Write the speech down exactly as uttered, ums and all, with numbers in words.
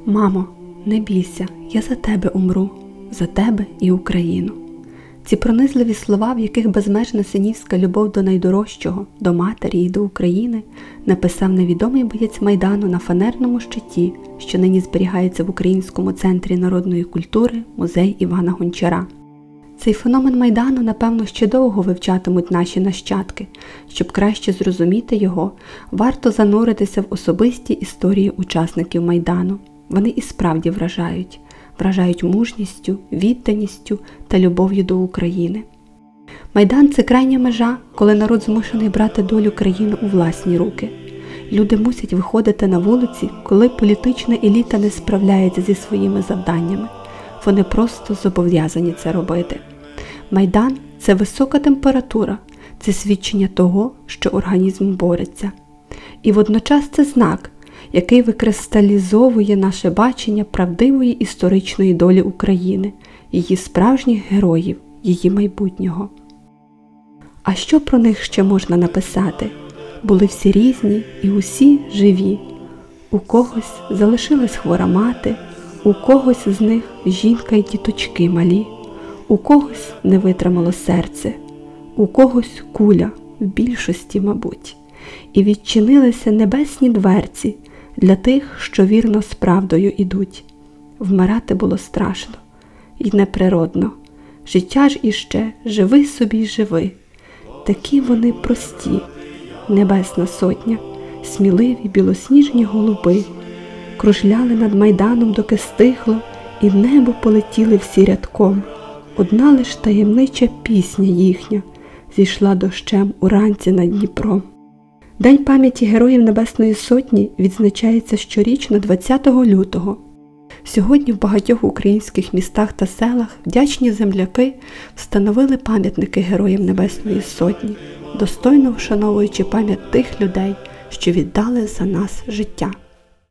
Мамо, не бійся, я за тебе умру, за тебе і Україну. Ці пронизливі слова, в яких безмежна синівська любов до найдорожчого, до матері і до України, написав невідомий боєць Майдану на фанерному щиті, що нині зберігається в Українському центрі народної культури музей Івана Гончара. Цей феномен Майдану, напевно, ще довго вивчатимуть наші нащадки. Щоб краще зрозуміти його, варто зануритися в особисті історії учасників Майдану. Вони і справді вражають. Вражають мужністю, відданістю та любов'ю до України. Майдан – це крайня межа, коли народ змушений брати долю країни у власні руки. Люди мусять виходити на вулиці, коли політична еліта не справляється зі своїми завданнями. Вони просто зобов'язані це робити. Майдан – це висока температура, це свідчення того, що організм бореться. І водночас це знак, який викристалізовує наше бачення правдивої історичної долі України, її справжніх героїв, її майбутнього. А що про них ще можна написати? Були всі різні і усі живі. У когось залишилась хвора мати, у когось з них жінка й діточки малі, у когось не витримало серце, у когось куля, в більшості, мабуть. І відчинилися небесні дверці для тих, що вірно з правдою ідуть. Вмирати було страшно і неприродно. Життя ж іще, живи собі й живи. Такі вони прості, небесна сотня, сміливі білосніжні голуби. Кружляли над Майданом, доки стихло, і в небо полетіли всі рядком. Одна лиш таємнича пісня їхня зійшла дощем уранці над Дніпром. День пам'яті Героїв Небесної Сотні відзначається щорічно двадцятого лютого. Сьогодні в багатьох українських містах та селах вдячні земляки встановили пам'ятники Героям Небесної Сотні, достойно вшановуючи пам'ять тих людей, що віддали за нас життя.